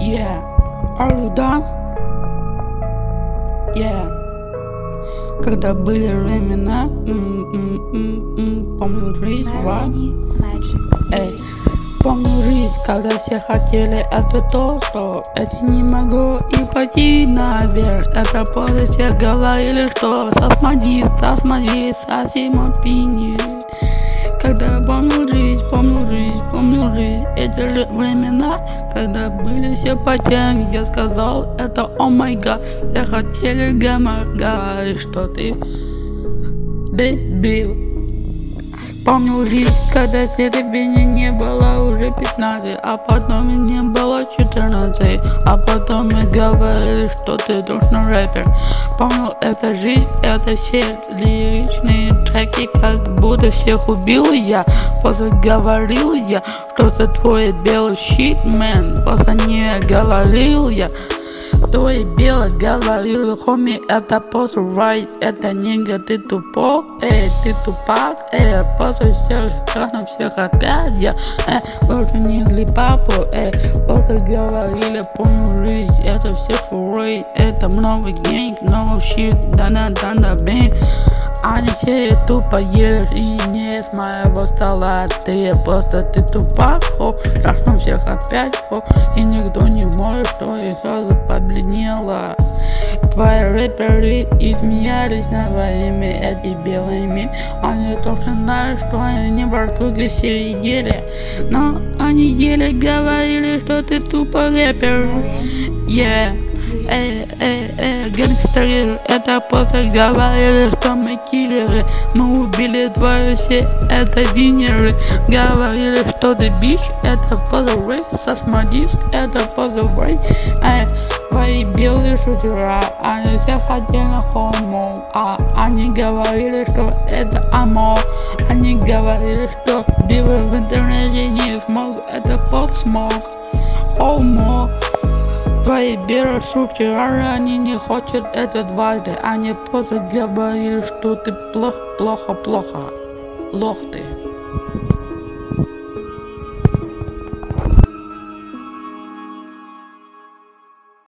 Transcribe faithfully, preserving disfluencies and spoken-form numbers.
Yeah. Are you done? Yeah. Когда были времена, м-м-м-м, помню жизнь, ва? Эй, помню жизнь, когда все хотели это то, что это не могу и пойти наверх. Это после все говорили, что сосмоди, сосмоди, сосимо пини. Когда помню жизнь, помню жизнь, помню жизнь, эти же времена, когда были все потеряны, я сказал, это о май гад, все хотели говорить, что ты дебил. Помню жизнь, когда тебе не было уже пятнадцать, а потом мне было четырнадцать, а потом мы говорили, что ты точно рэпер. Помню эту жизнь, это все лиричные треки, как будто всех убил я. Просто говорил я, что ты твой белый щит, мэн. Просто не говорил я. Твой белый говорил, хоми, это просто right, это нигга, ты тупой, эй, ты тупак, эй, просто всех красных всех опять, я, эй, лучше не зли папу, эй, просто говорили, помню жизнь, это все фурей, это много денег, много щит, да-да-да-да, бэнг. Они все тупо ешь и не с моего стола. Ты просто ты тупак, хо, страшно всех опять, хо. И никто не может, что и сразу побледнела. Твои рэперы изменялись над твоими эти белыми. Они только знают, что они не в Артуге сидели. Но они еле говорили, что ты тупо рэпер. Yeah. Эй, эй, эй, гангстеры, это просто говорили, что мы киллеры. Мы убили твою все, это винеры. Говорили, что ты бич, это просто рейс. Сосмодиск, это просто рейс. Эй, твои белые шутера, они все хотели хомо. А они говорили, что это амор. Они говорили, что бивы в интернете не смог. Это поп-смог, хомо. Твои белые шутера, они не хотят это дважды. Они просто говорили, что ты плохо, плохо, плохо. Лох ты.